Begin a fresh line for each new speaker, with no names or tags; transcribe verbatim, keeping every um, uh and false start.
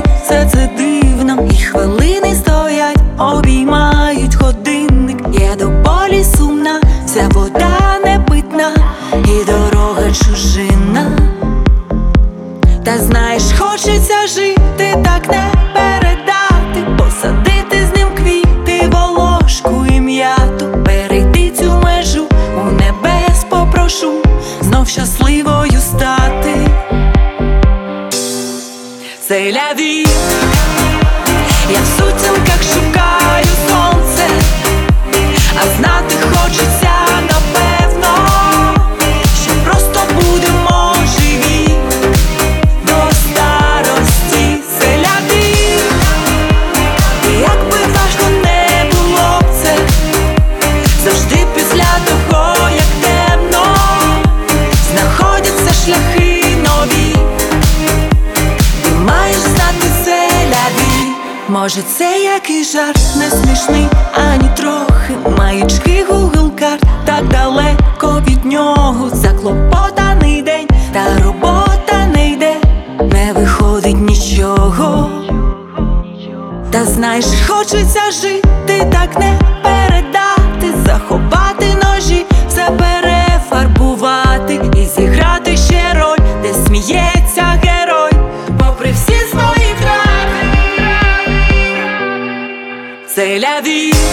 все це дивно, і хвилини стоять, обіймають годинник. Я до болі сумна, вся вода не питна, і дорога чужина. Та знаєш, хочеться жити, так не передати, посадити з ним квіти, волошку і м'яту, перейти цю межу, у небес попрошу, знов щасливою стати. C'est la vie. Я в сутінках шукаю сонце, а знати хочеться напевно, що просто будемо живі до старості. C'est la vie. І як би важко не було б це, завжди після того, як темно, знаходяться шляхи нові. Маєш знати, це ля ві. Може це якийсь жарт, не смішний ані трохи. Маячки Google карт, так далеко від нього. Заклопотаний день, та робота не йде, не виходить нічого. Та знаєш, хочеться жити, так не передати, заховати ножі, все перефарбувати і зіграти ще роль, де сміється герой попри всі свої втрати. C'est la vie.